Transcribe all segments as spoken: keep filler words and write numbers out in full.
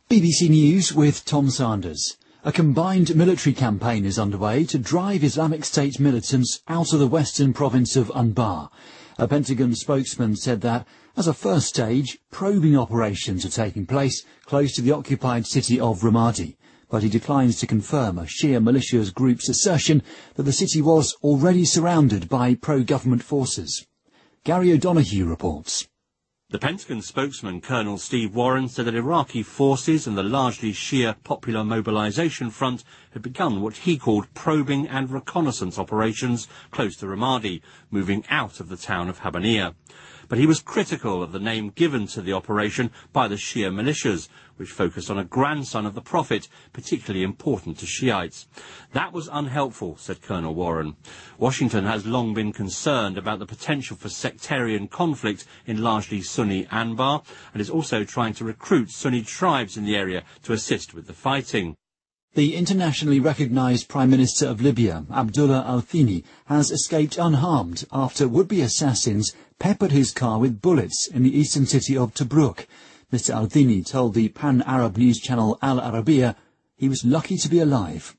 B B C News with Tom Sanders. A combined military campaign is underway to drive Islamic State militants out of the western province of Anbar. A Pentagon spokesman said that, as a first stage, probing operations are taking place close to the occupied city of Ramadi, but he declines to confirm a Shia militias group's assertion that the city was already surrounded by pro-government forces. Gary O'Donoghue reports. The Pentagon spokesman, Colonel Steve Warren, said that Iraqi forces and the largely Shia Popular Mobilization Front had begun what he called probing and reconnaissance operations close to Ramadi, moving out of the town of Habbaniyah. But he was critical of the name given to the operation by the Shia militias, which focused on a grandson of the Prophet, particularly important to Shiites. That was unhelpful, said Colonel Warren. Washington has long been concerned about the potential for sectarian conflict in largely Sunni Anbar, and is also trying to recruit Sunni tribes in the area to assist with the fighting. The internationally recognised Prime Minister of Libya, Abdullah Al-Thani, has escaped unharmed after would-be assassins peppered his car with bullets in the eastern city of Tobruk. Mister Al-Thani told the pan-Arab news channel Al Arabiya he was lucky to be alive.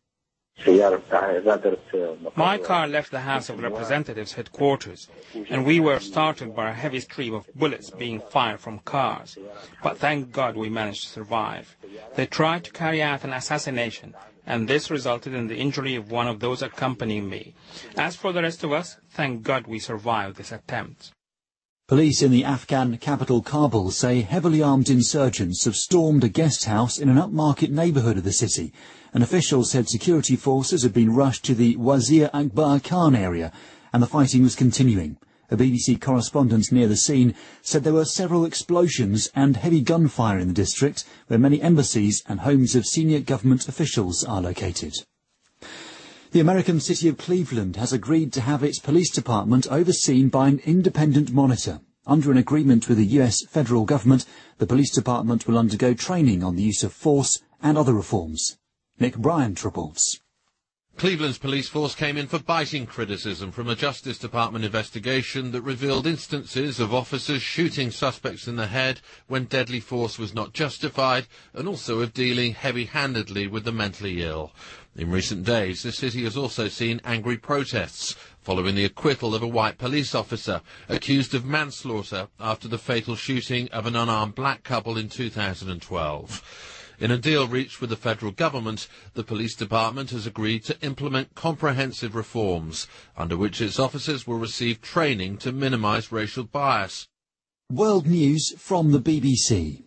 My car left the House of Representatives headquarters, and we were startled by a heavy stream of bullets being fired from cars. But thank God we managed to survive. They tried to carry out an assassination, and this resulted in the injury of one of those accompanying me. As for the rest of us, thank God we survived this attempt. Police in the Afghan capital Kabul say heavily armed insurgents have stormed a guest house in an upmarket neighbourhood of the city. An official said security forces had been rushed to the Wazir Akbar Khan area, and the fighting was continuing. A B B C correspondent near the scene said there were several explosions and heavy gunfire in the district, where many embassies and homes of senior government officials are located. The American city of Cleveland has agreed to have its police department overseen by an independent monitor. Under an agreement with the U S federal government, the police department will undergo training on the use of force and other reforms. Nick Bryant reports. Cleveland's police force came in for biting criticism from a Justice Department investigation that revealed instances of officers shooting suspects in the head when deadly force was not justified, and also of dealing heavy-handedly with the mentally ill. In recent days, the city has also seen angry protests following the acquittal of a white police officer accused of manslaughter after the fatal shooting of an unarmed black couple in two thousand twelve. In a deal reached with the federal government, the police department has agreed to implement comprehensive reforms, under which its officers will receive training to minimise racial bias. World news from the B B C.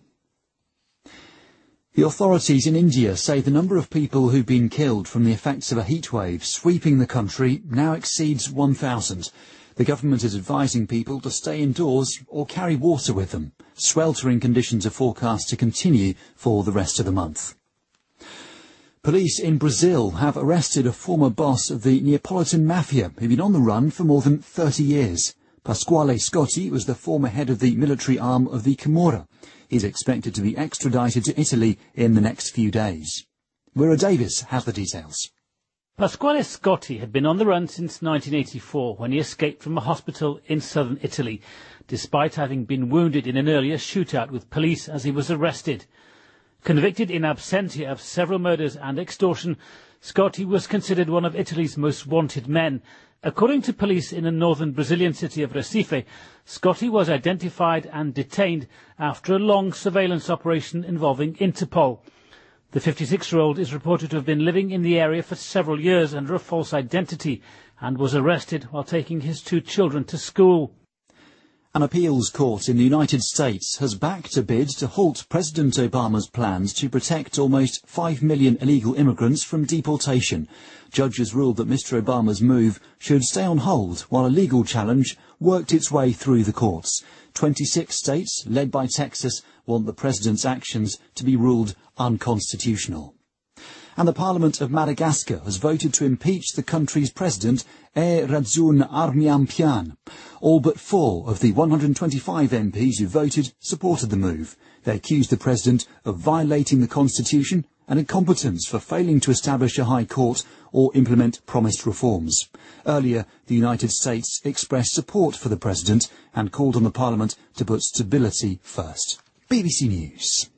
The authorities in India say the number of people who've been killed from the effects of a heatwave sweeping the country now exceeds one thousand. The government is advising people to stay indoors or carry water with them. Sweltering conditions are forecast to continue for the rest of the month. Police in Brazil have arrested a former boss of the Neapolitan Mafia who'd been on the run for more than thirty years. Pasquale Scotti was the former head of the military arm of the Camorra. He's expected to be extradited to Italy in the next few days. Wira Davis has the details. Pasquale Scotti had been on the run since nineteen eighty-four, when he escaped from a hospital in southern Italy, despite having been wounded in an earlier shootout with police as he was arrested. Convicted in absentia of several murders and extortion, Scotti was considered one of Italy's most wanted men. According to police in the northern Brazilian city of Recife, Scotti was identified and detained after a long surveillance operation involving Interpol. The fifty-six-year-old is reported to have been living in the area for several years under a false identity and was arrested while taking his two children to school. An appeals court in the United States has backed a bid to halt President Obama's plans to protect almost five million illegal immigrants from deportation. Judges ruled that Mister Obama's move should stay on hold while a legal challenge worked its way through the courts. twenty-six states, led by Texas, want the president's actions to be ruled unconstitutional. And the Parliament of Madagascar has voted to impeach the country's president, E Rajoelinarimampianina. All but four of the one hundred twenty-five M Ps who voted supported the move. They accused the president of violating the constitution and incompetence for failing to establish a high court or implement promised reforms. Earlier, the United States expressed support for the president and called on the Parliament to put stability first. B B C News.